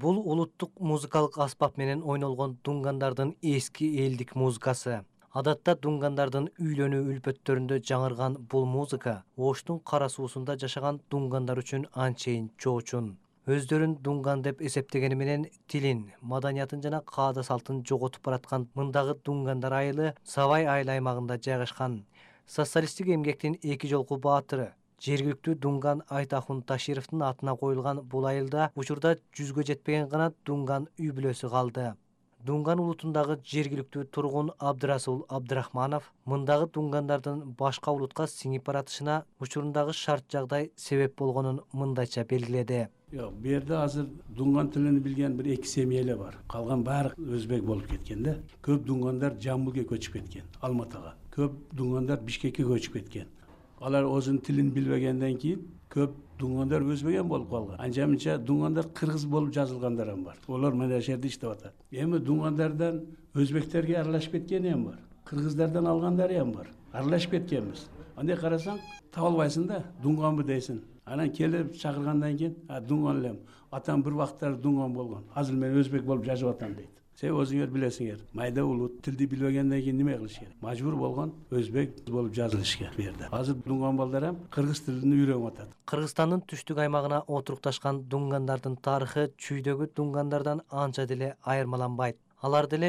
Бул улуттук музыкалык аспап менен ойнолгон дунгандардын эски элдик музыкасы. Адатта дунгандардын үйлөнүү үлпөттөрүндө жаңырган бул музыка Оштун кара суусунда жашаган дунгандар үчүн анчейин чоочун. Өздөрүн дунган деп эсептегени менен тилин, маданиятын жана каада салтын жоготуп бараткан мындагы дунгандар айылы Савай айыл аймагында жайгашкан. Социалисттик эмгектин эки жолку баатыры жергиликтүү дунган Айтахун Ташировдун атына коюлган бул айылда учурда 100гө жетпеген гана дунган үй бүлөсү калды. Дунган улутундагы жергиликтүү тургун Абдрасул Абдрахманов мындагы дунгандардын башка улутка сиңип баратышына учурундагы шарт жагдай себеп болгонун мындайча белгиледи. Yok, bir yerde hazır Dungan tilini bilgen bir iki semiyeli var. Kalgan bari Özbek bolup ketken de. Köp Dunganlar Jambulga köçüp ketken, Almatıga. Köp Dunganlar Bişkekке köçüp ketken. Alar özün tilini bilmegenden keyin köp Dunganlar Özbegen bolup kalgan. Anca Dunganlar Kırgız bolup yazılganlar ham var. Olar mana şerde iştep atar. Endi Dunganlardan Özbeklerge aralaşıp ketken ham var. Kırgızlardan alganlar ham var. Aralaşıp ketkenmiz. Ande karasan tabılbaysın da Dunganbı deysin. Anan kelip çakırgandan keyin Dunganlem. Atam bir vaktlar Dungan bolgan. Hazır men Özbek bolup yaşap atam deydi. Sen özüңөр bilesiңер. Mayda ulut tildi bilmegenden keyin nime kılış gerek? Majbur bolgan Özbek bolup yazılış gerek bu yerde. Hazır Dungan balдар ham Kırgız tilini үйрөнүп атат. Кыргызстандын түштүк аймагына отурукташкан дунгандардын тарыхы чүйдөгү дунгандардан анча деле айырмаланбайт. Алар деле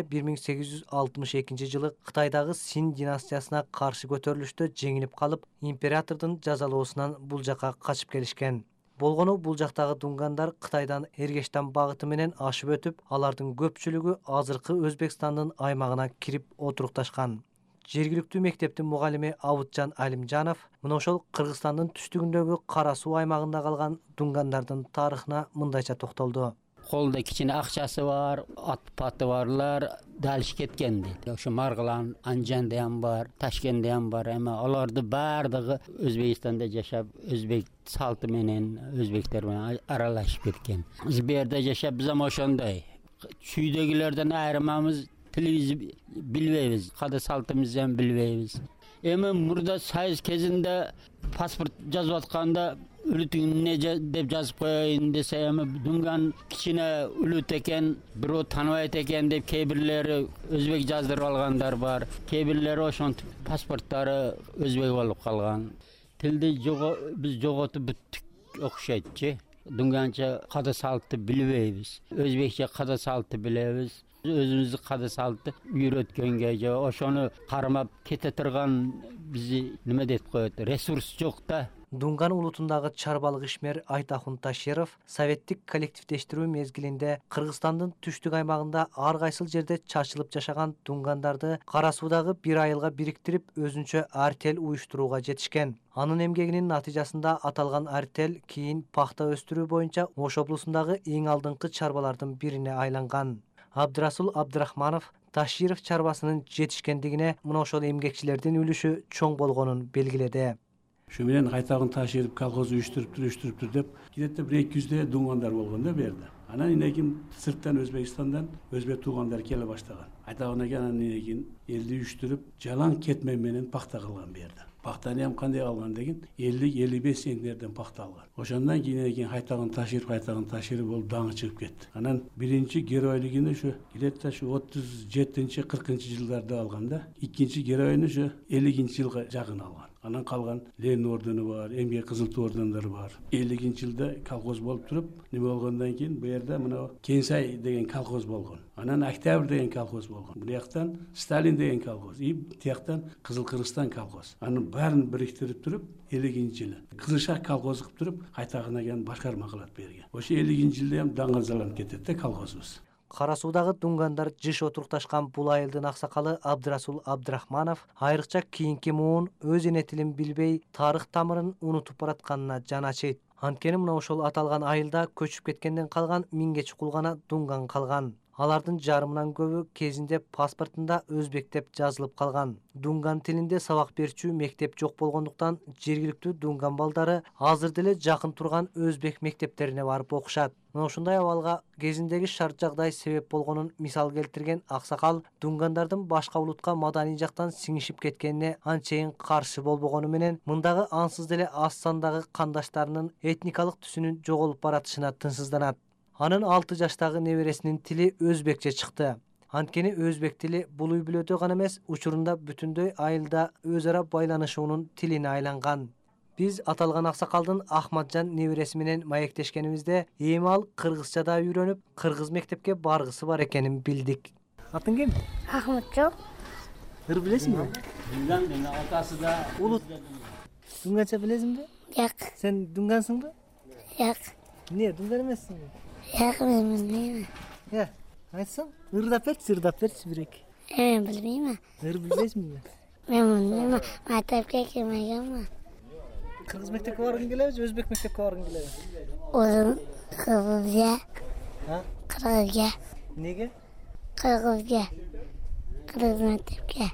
1862 жылы Кытайдагы Син династиясына каршы көтөрүлүштө жеңилип калып, императордун жазалоосунан бул жака качып келишкен. Болгону бул жактагы дунгандар Кытайдан Эргештан багыты менен ашып өтүп, алардын көпчүлүгү азыркы Өзбекстандын аймагына кирип отурукташкан. Жергиликтүү мектептин мугалими Авытжан Алимжанов мына ошол Кыргызстандын түштүгүндөгү Кара суу аймагында калган дунгандардын тарыхына мындайча токтолду. Kolda kichine akçası var, at patı varlar, dalış ketkendi. Şu Margılan, Anjan'da ham var, Taşkent'de ham var ama alarda bardığı Özbekistan'da yaşap, Özbek saltı menen, Özbekler menen aralaşıp ketken. Biz bir yerde yaşap bizim oşonday. Çüydögilerden ayrımamız televizyon bilmeyiz, kadı saltımızı ham bilmeyiz. Ama burada sayız kezinde pasport yazıp atkanda Ülütün ne dep жазып koyayın dese ama Dungan kichine ülüt eken, biro tanıbayt eken dep kebirleri Özbek jazdırıp alganlar var. Kebirleri oşon pasportları Özbek bolup kalgan. Tildi biz jogotup büttük okşaytçı. Dungancha kada saltı bilbeybiz. Özbekçe kada saltı bilebiz. Özümüzü kada saltı үйrötkenge, oşonu karamap kete turgan bizi nime dep koyat, resurs yok da. Дунган улутундагы чарбалык ишмер Айтахун Таширов советтик коллективдештирүү мезгилинде Кыргызстандын түштүк аймагында ар кайсыл жерде чачылып жашаган дунгандарды Кара суудагы бир айылга бириктирип өзүнчө артель уюштурууга жетишкен. Анын эмгегинин натыйжасында аталган артель кийин пахта өстүрүү боюнча Ош облусундагы эң алдыңкы чарбалардын бирине айланган. Абдрасул Абдрахманов Таширов чарбасынын жетишкендигине мына ошол эмгекчилердин үлүшү чоң болгонун белгиледи. Şu bilen Aytahun Taşirip kalkoz uyuşturup dep gidette bir 200'de dunganlar bolganda berdi. Anan inekin sırttan Özbekistan'dan Özbek tuğanlar kele başlagan. Aytahun'a gelen inekin eldi uyuşturup jalan ketmemenen pakta kılgan berdi. Paktani hem kanday algan degin 50-55 sentlerden pakta algan. Oşandan keyin inekin Aytahun Taşirip olup dağı çıkıp ketdi. Anan birinci geroyligini şu gidette şu 37-40 yıllarda alganda, ikinci geroyini şu 50 yılga jakın algan. Anan kalgan Lenin ordeni var, Emgek Kızıl Tü ordenleri var. 50 yılda kalkoz bolup turup, nime olgandan keyin bu yerde mına Kensay degen kalkoz bolgon. Anan Oktyabr degen kalkoz bolgon. Bu yaktan Stalin degen kalkoz. Tiyaktan Kızıl Kırgızstan kalkoz. Anın barın biriktirip turup 50 yılı. Kızılşak kalkoz kıp turup, Aytahun'a gen başkarma kılat bergen. Oşu 50 yılda hem dаңгырзаланып кетет de kalkozumuz. Кара суудагы дунгандар жыш отурукташкан бул айылдын аксакалы Абдрасул Абдрахманов айрыкча кийинки муун өз эне тилин билбей тарых тамырын унутуп баратканына жан ачыйт. Анткени мына ошол аталган айылда көчүп кеткенден калган 1000 чукул гана дунган калган. Алардын жарымынан көбү кезинде паспортунда өзбек деп жазылып калган. Дунган тилинде сабак берчү мектеп жок болгондуктан жергиликтүү дунган балдары азыр деле жакын турган өзбек мектептерине барып окушат. Мына ушундай абалга кезиндеги шарт жагдай себеп болгонун мисал келтирген аксакал дунгандардын башка улутка маданий жактан сиңишип кеткенине анчейин каршы болбогону менен мындагы ансыз деле аз сандагы кандаштарынын этникалык түсүнүн жоголуп баратышына тынчсызданат. Анын 6 жаштагы небересинин тили өзбекче чыкты. Анткени өзбек тили бул үй бүлөдө гана эмес, учурунда бүтүндөй айылда өз ара байланышуунун тилине айланган. Биз аталган аксакалдын Ахматжан небереси менен маектешкенибизде эми ал кыргызча да үйрөнүп, кыргыз мектепке баргысы бар экенин билдик. Атың ким? Ахматжан. Ыр билесиңби? Dungan dengan atası da Ulut. Dunganча билесиңби? Yak, Сен дунгансыңбы? yak, Эмне, дунган эмессиңби? yak bilmeyeyim. Я, айтсаң, ырдап берчи бирек. Ben bilmeyeyim. Ыр билбейсиңби? Ben bilmeyeyim. Maktabga kirmeyeceğim. Кыргыз мектепке баргың келеби же өзбек мектепке баргың келеби? Uzun Kırgızca, Ha? Kırgızca, Неге? Kırgızca, Kırgız maktabga.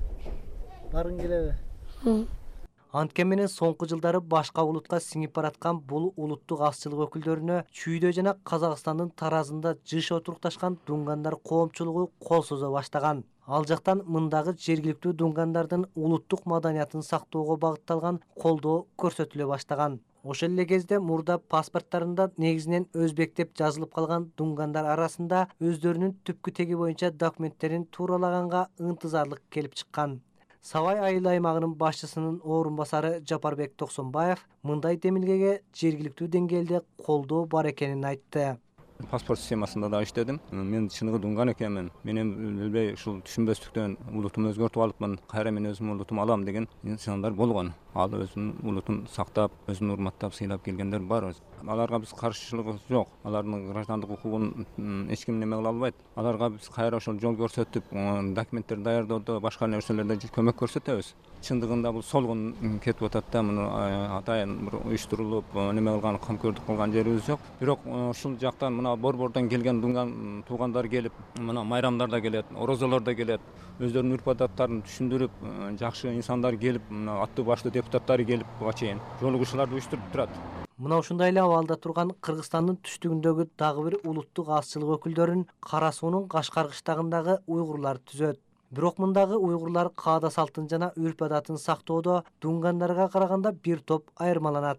Баргың келеби? Hı. Анткен менен соңку жылдары башка улутка сиңип бараткан бул улуттук азчылык өкүлдөрүнө Чүйдө жана Казакстандын таразында жыш отурукташкан дунгандар коомчулугу кол созо баштаган. Ал жактан мындагы жергиликтүү дунгандардын улуттук маданиятын сактоого багытталган колдоо көрсөтүлө баштаган. Ошол эле кезде мурда паспорттарында негизинен өзбек деп жазылып калган дунгандар арасында өздөрүнүн түпкү теги боюнча документтерин тууралаганга ынтызарлык келип чыккан. Савай айыл аймагынын башчысынын орун басары Жапарбек Токсонбаев мындай демилгеге жергиликтүү деңгээлде колдоо бар экенин айтты. Паспорт системасында да иштедим. Мен чыныгы дунган экенмин. Менен билбей ушул түшүнбөстүктөн улутумду өзгөртүп алыпмын. Кайра мен өзүмдүн улутумду алам деген инсандар болгон. Ал өзүнүн улутун сактап, өзүн урматтап, сыйлап келгендер бар. Аларга биз каршылыгыбыз жок. Алардын граждандык укугун эч ким неме кыла албайт. Аларга биз кайра ошол жол көрсөтүп, документтерди даярдоодо, башка нерселерде көмөк көрсөтөбүз. Чындыгында бул солгун кетип атат да, муну атайын бир уюштурулуп, неме кылган, камкөрдүк кылган жерибиз жок. Бирок ушул жактан мына борбордон келген дунган туугандар келип, мына майрамдарда келет, орозолордо келет, өздөрүнүн үрп адаттарын түшүндүрүп, жакшы инсандар келип, мына аттуу баштуу депутаттары келип буга чейин жолугушууларды уюштуруп турат. Мына ушундай эле абалда турган Кыргызстандын түштүгүндөгү дагы бир улуттук азчылык өкүлдөрүн Кара суунун Кашкар кыштагындагы уйгурлар түзөт. Бирок мындагы уйгурлар каада салтын жана үрп адатын сактоодо дунгандарга караганда бир топ айырмаланат.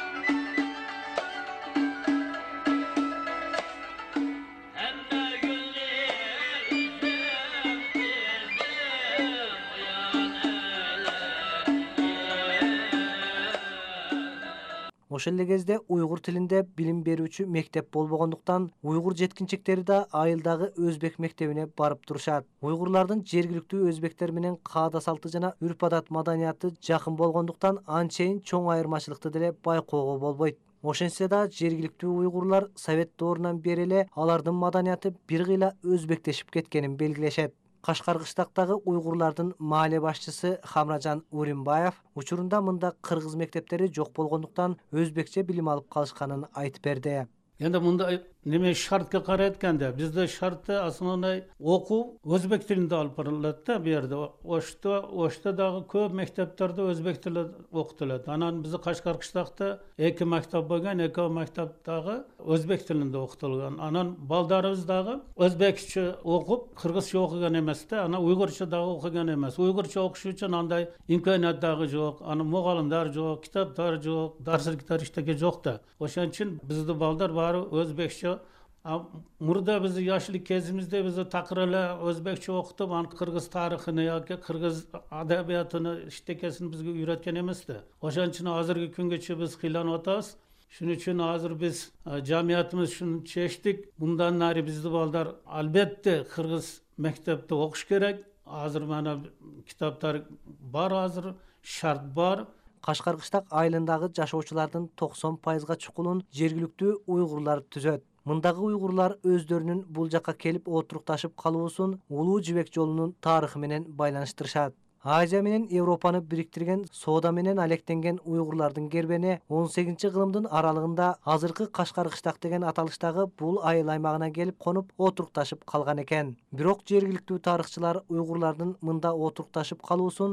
Ошол эле кезде уйгур тилинде билим берүүчү мектеп болбогондуктан уйгур жеткинчектери да айылдагы өзбек мектебине барып турушат. Уйгурлардын жергиликтүү өзбектер менен каада салты жана үрп адат маданияты жакын болгондуктан анчейин чоң айырмачылыкты деле байкоого болбойт. Ошентсе да жергиликтүү уйгурлар совет доорунан бери эле алардын маданияты бир кыйла өзбектешип кеткенин белгилешет. Кашкар кыштактагы уйгурлардын маале башчысы Хамражан Уримбаев учурунда мында кыргыз мектептери жок болгондуктан өзбекче билим алып калышканын айтып берди. Endi munda neme şartga qarayotganda bizde şartı aslında oku özbek tilinde alıp barilat da bu yerde. Oşta dağı köp mekteplerde özbek tili okutiladi. Anan bizi Qashqar qishloqda iki maktab bo'lgan, iki maktabdagi özbek tilinde okutilgan. Anan baldarimiz dağı özbekçe okup qirgizcha o'qigan emas da, ana uyg'urcha dağı o'qigan emas. Uyg'urcha o'qish uchun anday imkoniyat dağı yo'q, ana muallimlar yo'q, kitoblar yo'q, darsliklar ishtagi yo'q da. O'shaning uchun bizde baldar bari o'zbekcha. Murda bizi yoshlik kezimizde bizi taqrala o'zbekcha o'qitib, qirg'iz tarixini yoki qirg'iz adabiyotini ishtekasini bizga o'rgatgan emasdi. O'shaning uchun hozirgi kungacha biz qiylanyapmiz. Shuning uchun hozir biz jamiyatimiz shuni chechdik. Bundan nari bizni bolalar albatta qirg'iz maktabda o'qish kerak. Hozir mana kitoblar bor, hozir shart bor. Qashqar qishloq айылындагы жашоочулардын 90%га чукулун жергиликтүү уйгурлар түзөт. Мындагы уйгурлар өздөрүнүн бул жакка келип отурукташып калуусун Улуу Жибек жолунун тарыхы менен байланыштырышат. Азия менен Европаны бириктирген соода менен алектенген уйгурлардын кербени 18-кылымдын аралыгында азыркы Кашкар кыштак деген аталыштагы бул айыл аймагына келип конуп отурукташып калган экен. Бирок жергиликтүү тарыхчылар уйгурлардын мында отурукташып калуусун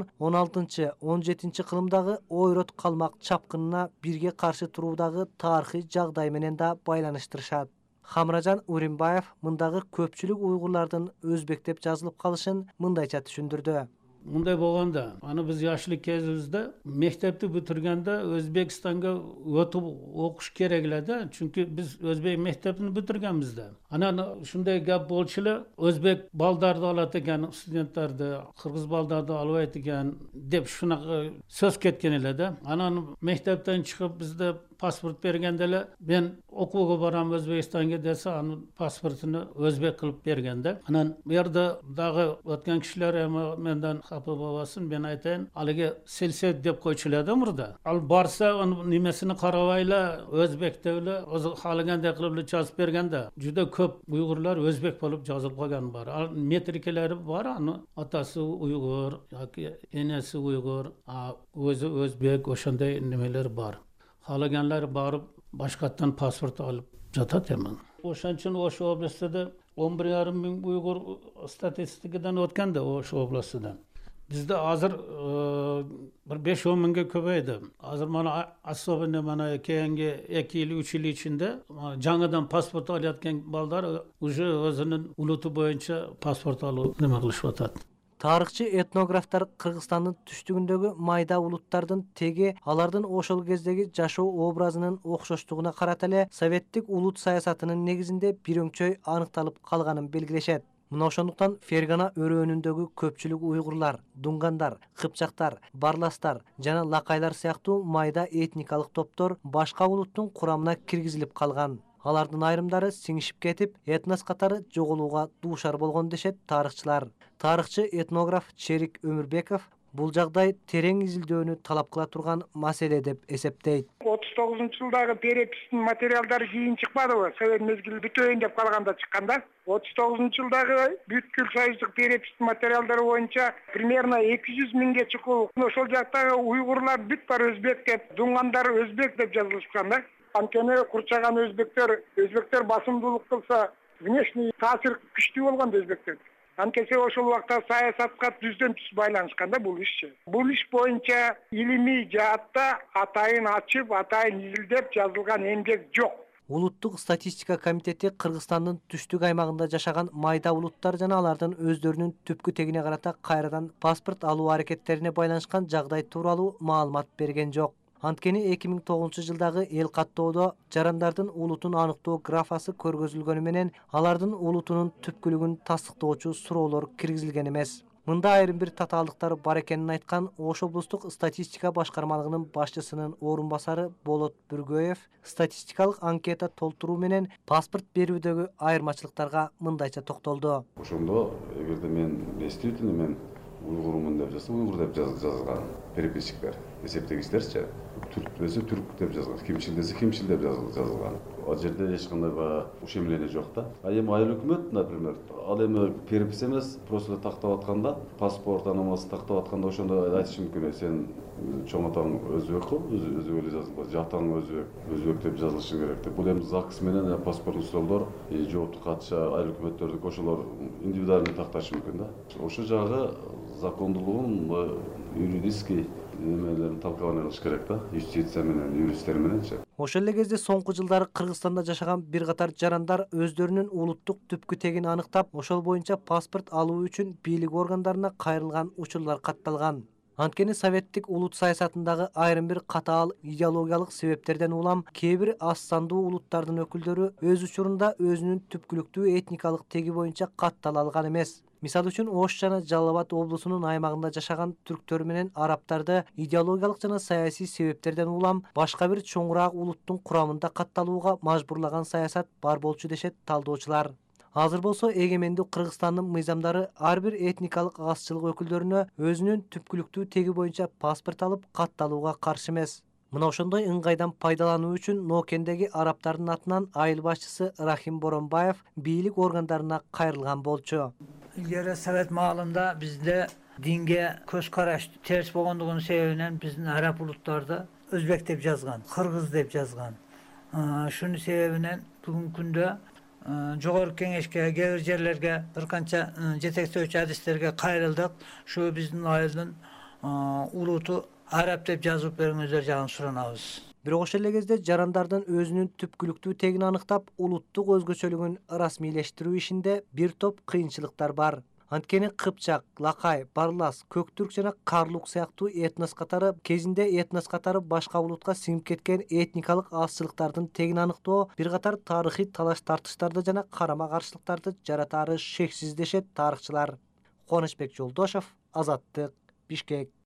16-17-кылымдагы ойрот калмак чапкынына бирге каршы туруудагы тарыхый жагдай менен да байланыштырышат. Хамражан Уримбаев мындагы көпчүлүк уйгурлардын өзбек деп жазылып калышын мындайча түшүндүрдү. Мындай болгондо, аны биз жашлык кезибизде мектепти бүтүргөндө Өзбекстанга өтүп окуш керек эле да, чүнкү биз өзбек мектебин бүтүргөнбүз да. Анан ушундай гап болчу эле, өзбек балдарды алат экен, студенттерди, кыргыз балдарды албайт экен деп шунака сөз кеткен эле да. Анан мектептен чыгып бизде паспорт бергенде эле мен окууга барам Өзбекстанга десе, анын паспортуну өзбек кылып берген да. Анан бу жерде дагы өткөн кишилер эми менден хапа болбасын, мен айтайын, алыгы селсет деп койчу эле да мурда. Ал барса анын немесини карабай эле өзбек деп эле өзү каалагандай кылып эле жазып берген да. Жүдө көп уйгурлар өзбек болуп жазылып калган бар. Ал метрикелери бар, аны атасы уйгур yoki энеси уйгур, өзү өзбек, ошондой немелер бар. Каалагандар барып башкаттан паспорт алып жатат эми. Ошон үчүн Ош областында 11,5 миң уйгур статистикадан өткөн да Ош областында. Bizde hazır bir 5-10 mingga köpeydi. Hazır mana особенно mana keyingi 2 yıl 3 yıl içinde жаңадан pasport alayotgan ballar уже özünün ulutu boyunca pasport alıp nima qilishib atat. Tarıkçı etnograflar Kırgızstandın түштүгүндөгү майда улуттардын теги алардын ошол кездеги жашоо образынын окшоштугуна карата эле советтик улут саясатынын негизинде бир өңчөй аныкталып калганын белгилешет. Мына ошондуктан Фергана өрөөнүндөгү көпчүлүк уйгурлар, дунгандар, кыпчактар, барластар жана лакайлар сыяктуу майда этникалык топтор башка улуттун курамына киргизилип калган. Алардын айрымдары сиңишип кетип, этнос катары жоголууга дуушар болгон дешет тарыхчылар. Тарыхчы этнограф Черик Өмүрбеков бул жагдай терең изилдөөнү талап кыла турган маселе деп эсептейт. 39-жылдагы перепистин материалдары кийин чыкпадыбы? Совет мезгили бүтөйүн деп калганда чыкканда. 39-жылдагы бүткүл союздук перепистин материалдары боюнча примерно 200 миңге чукул. Ошол жактагы уйгурлар бүт бар өзбек деп, дунгандар өзбек деп жазылышкан да. Анткени курчаган өзбектер басымдуулук кылса, внешний таасир күчтүү болгон өзбектер. Анткени ошол убакта саясатка түздөн түз байланышкан да бул ишчи. Бул иш боюнча илимий жаатта атайын ачып, атайын изилдеп жазылган эмгек жок. Улуттук статистика комитети Кыргызстандын түштүк аймагында жашаган майда улуттар жана алардын өздөрүнүн түпкү тегине карата кайрадан паспорт алуу аракеттерине байланышкан жагдай тууралуу маалымат берген жок. Анткени 2009-жылдагы эл каттоодо жарандардын улутун аныктоо графасы көргөзүлгөнү менен алардын улутунун түпкүлүгүн тастыктоочу суроолор киргизилген эмес. Мында айрым бир татаалдыктар бар экенин айткан Ош облустук статистика башкармалыгынын башчысынын орун басары Болот Бүргөев статистикалык анкета толтуруу менен паспорт берүүдөгү айырмачылыктарга мындайча токтолду. Ошондо эгерде мен действительно мен уйгурмун деп жазса, уйгур деп жазылган переписчиктер, эсептегичтерчи. Түрк десе түрк деп жазылган, кимчил десе кимчил деп жазылган. Ал жерде эч кандай ушемлене жок да. Эми айыл өкмөт, например, ал эми перепис эмес, просто тактап атканда, паспорт аномасы тактап атканда ошондо айтышы мүмкүн, сен чоң атаң өзбек кыл, өзбек эле жазылган, жатаң өзбек деп жазылышы керек деп. Бул эми ЗАГС менен паспорттун суроолдор, жоопту катча айыл өкмөттөрдүк ошолор индивидуально такташы мүмкүн да. Ошол жагы закондуулугун юридический немелерин талкаланып алыш керек да, юстиция менен, юристтер мененчи. Ошол эле кезде соңку жылдары Кыргызстанда жашаган бир катар жарандар өздөрүнүн улуттук түпкү тегин аныктап, ошол боюнча паспорт алуу үчүн бийлик органдарына кайрылган учурлар катталган. Анткени советтик улут саясатындагы айрым бир катаал идеологиялык себептерден улам кээ бир аз сандуу улуттардын өкүлдөрү өз учурунда өзүнүн түпкүлүктүү этникалык теги боюнча каттала алган эмес. Мисалы үчүн Ош жана Жалал Абад облусунун аймагында жашаган түрктөр менен арабтарды идеологиялык жана саясий себептерден улам башка бир чоңураак улуттун курамында катталууга мажбурлаган саясат бар болчу дешет талдоочулар. Азыр болсо эгемендүү Кыргызстандын мыйзамдары ар бир этникалык азчылык өкүлдөрүнө өзүнүн түпкүлүктүү теги боюнча паспорт алып катталууга каршы эмес. Мына ошондой ыңгайдан пайдалануу үчүн Нокендеги арабтардын атынан айыл башчысы Рахим Боронбаев бийлик органдарына кайрылган болчу. Ilgari Sovet mağalında bizde dinge köz karaş ters bolgondugunun sebebinен bizdin Arap ulutlarda Özbek dep жазган, Kırgız dep жазган. Şunun sebebinен bugün күндө Jogorku Kеңешке, кээ жерлерге bir kança жетектөөчү адистерге кайрылдык. Şu биздин айылдын улуту Arap dep жазып бериңиздер жагын суранабыз. Бирок ошол эле кезде жарандардын өзүнүн түпкүлүктүү тегин аныктап, улуттук өзгөчөлүгүн расмийлештирүү ишинде бир топ кыйынчылыктар бар. Анткени Кыпчак, Лакай, Барлас, Көктүрк жана Карлук сыяктуу этнос катары кезинде этнос катары башка улутка сиңип кеткен этникалык азчылыктардын тегин аныктоо бир катар тарыхый талаш тартыштарды жана карама каршылыктарды жаратаары шексиз дешет тарыхчылар. Кубанычбек Жолдошов, Азаттык, Бишкек.